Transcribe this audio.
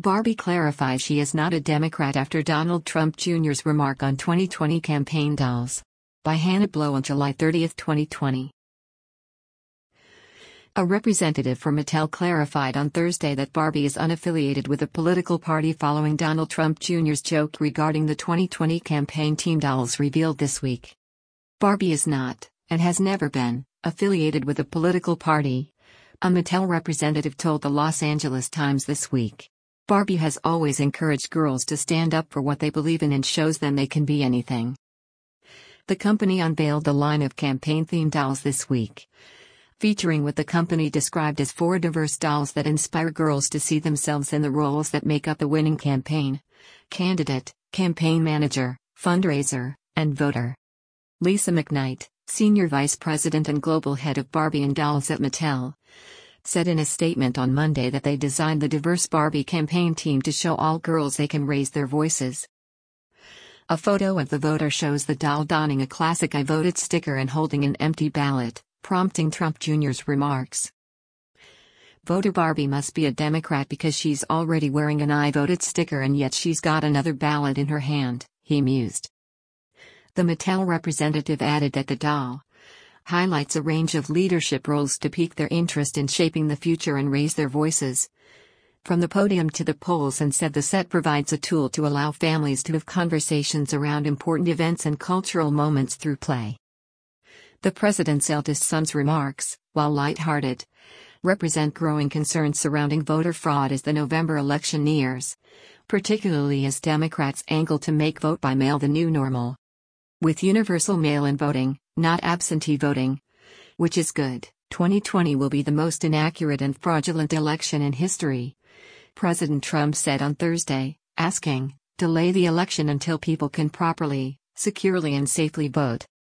Barbie clarifies she is not a Democrat after Donald Trump Jr.'s remark on 2020 campaign dolls. By Hannah Blow on July 30, 2020. A representative for Mattel clarified on Thursday that Barbie is unaffiliated with a political party following Donald Trump Jr.'s joke regarding the 2020 campaign team dolls revealed this week. Barbie is not, and has never been, affiliated with a political party, a Mattel representative told the Los Angeles Times this week. Barbie has always encouraged girls to stand up for what they believe in and shows them they can be anything. The company unveiled the line of campaign-themed dolls this week, featuring what the company described as 4 diverse dolls that inspire girls to see themselves in the roles that make up a winning campaign: candidate, campaign manager, fundraiser, and voter. Lisa McKnight, Senior Vice President and Global Head of Barbie and Dolls at Mattel, said in a statement on Monday that they designed the diverse Barbie campaign team to show all girls they can raise their voices. A photo of the voter shows the doll donning a classic "I voted" sticker and holding an empty ballot, prompting Trump Jr.'s remarks. Voter Barbie must be a Democrat because she's already wearing an "I voted" sticker and yet she's got another ballot in her hand, he mused. The Mattel representative added that the doll highlights a range of leadership roles to pique their interest in shaping the future and raise their voices, from the podium to the polls, and said the set provides a tool to allow families to have conversations around important events and cultural moments through play. The president's eldest son's remarks, while lighthearted, represent growing concerns surrounding voter fraud as the November election nears, particularly as Democrats angle to make vote by mail the new normal. With universal mail-in voting, not absentee voting, which is good, 2020 will be the most inaccurate and fraudulent election in history, President Trump said on Thursday, asking, "Delay the election until people can properly, securely and safely vote."